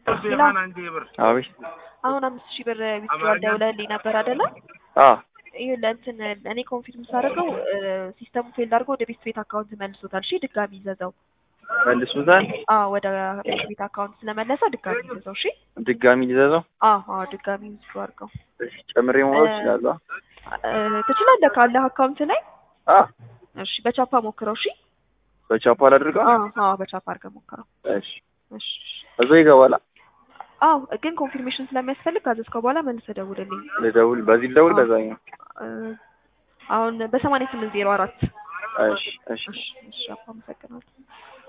አቤት አሁን 5000 ብር ዊዝድሮዋል ደውለልኝ ነበር አይደለ? ይሄ ለእንትን እኔ ኮንፊርም ሳደርገው ሲስተሙ ፌልድ አድርጎ ወደ ቤት አካውንት መልሶታል። እሺ ድጋሚ ይዘዘው መልሱታል። ወደ ቤት አካውንት ስለመለሰ ድጋሚ ይዘዘው። እሺ ድጋሚ ይዘዘው። ድጋሚ ዊዝድሮ አድርገው። እሺ ጨምሬ ማውጣት እችላለሁ? ትችላለህ ካለህ አካውንት ላይ። እሺ በቻፓ ሞክረው። እሺ በቻፓ አድርገው። በቻፓ አድርገህ ሞክረው። እሺ እዛው ይገባል። ግን ኮንፊርሜሽን ስለሚያስፈልግ ካዘዝከው በኋላ መልሰህ ደውልልኝ። ልደውል? በዚህ ልደውል? በዛኛው አሁን በ8804 እሺ አመሰግናለሁ።